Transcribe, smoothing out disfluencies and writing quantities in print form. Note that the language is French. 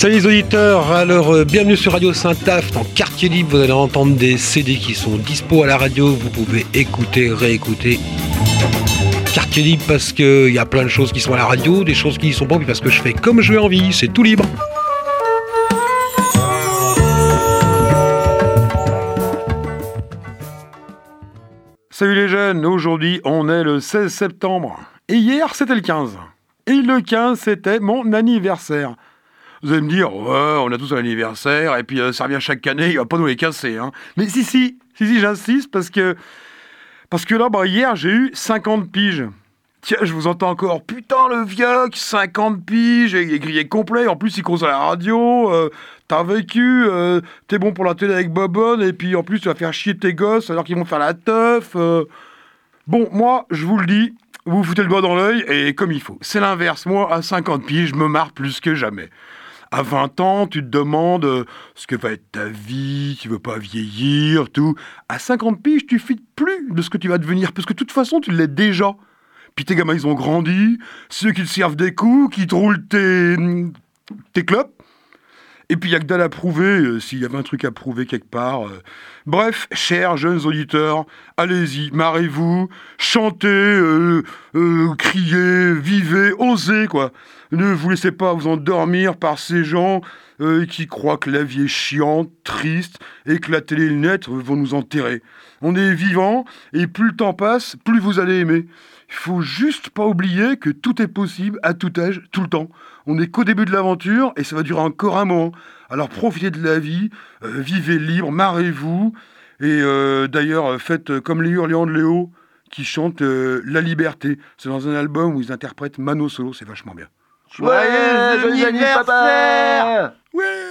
Salut les auditeurs, alors bienvenue sur Radio Saint-Aft en quartier libre, vous allez entendre des CD qui sont dispo à la radio, vous pouvez écouter, réécouter. Quartier libre parce qu'il y a plein de choses qui sont à la radio, des choses qui y sont pas, puis parce que je fais comme je veux envie, c'est tout libre. Salut les jeunes, aujourd'hui on est le 16 septembre et hier c'était le 15. Et le 15 c'était mon anniversaire. Vous allez me dire, ouais, on a tous un anniversaire, et puis ça revient chaque année, il va pas nous les casser, hein. Mais si, j'insiste, parce que là, hier, j'ai eu 50 piges. Tiens, je vous entends encore, putain, le vieux, 50 piges, il est grillé complet, en plus, il cause à la radio, t'as vécu, t'es bon pour la télé avec Bobonne, et puis en plus, tu vas faire chier tes gosses, alors qu'ils vont faire la teuf. Bon, moi, je vous le dis, vous foutez le doigt dans l'œil, et comme il faut. C'est l'inverse, moi, à 50 piges, je me marre plus que jamais. À 20 ans, tu te demandes ce que va être ta vie, tu veux pas vieillir, tout. À 50 piges, tu fites plus de ce que tu vas devenir, parce que de toute façon, tu l'es déjà. Puis tes gamins, ils ont grandi, ceux qui te servent des coups, qui te roulent tes clopes. Et puis, il n'y a que dalle à prouver, s'il y avait un truc à prouver quelque part. Bref, chers jeunes auditeurs, allez-y, marrez-vous, chantez, criez, vivez, osez, quoi. Ne vous laissez pas vous endormir par ces gens qui croient que la vie est chiante, triste, et que la télé et le net vont nous enterrer. On est vivants, et plus le temps passe, plus vous allez aimer. Il faut juste pas oublier que tout est possible, à tout âge, tout le temps. On n'est qu'au début de l'aventure, et ça va durer encore un moment. Alors profitez de la vie, vivez libre, marrez-vous, et d'ailleurs faites comme les Hurlians de Léo, qui chantent La Liberté. C'est dans un album où ils interprètent Mano Solo, c'est vachement bien. Joyeux anniversaire! Ouais.